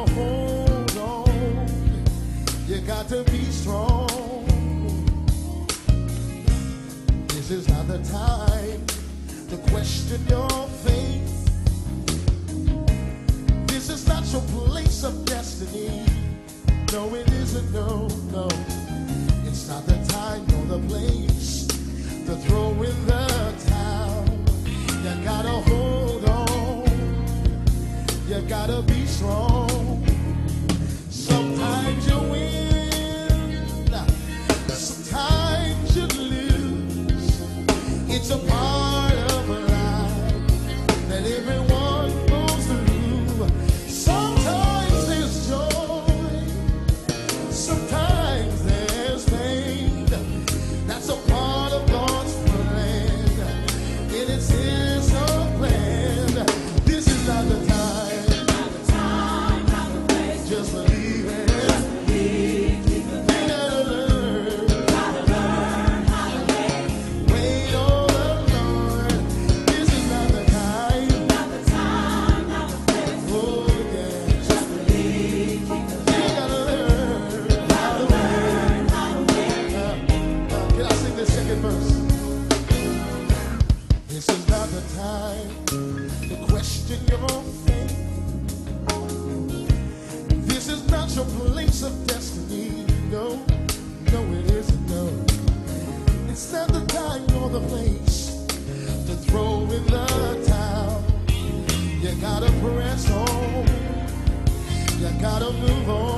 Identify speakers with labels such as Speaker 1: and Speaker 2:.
Speaker 1: hold on. You got to be strong. This is not the time to question your faith. This is not your place of destiny. No, it isn't, no, no. It's not the time nor the place to throw in the towel. You gotta hold on. You gotta be strong. Sometimes you win, sometimes you lose. It's a part of life that everyone goes through. Sometimes there's joy, sometimes there's pain. That's a part of God's plan. It is His own plan. This is not the time. Just believe it. You gotta learn how to wait on the Lord. This is not the time. Oh yeah. Just believe. You gotta learn how to wait. Can I sing this second verse? This is not the time to question your faith. This is not your place of destiny. No, no, it isn't, no. It's not the time nor the place to throw in the towel. You gotta press on. You gotta move on.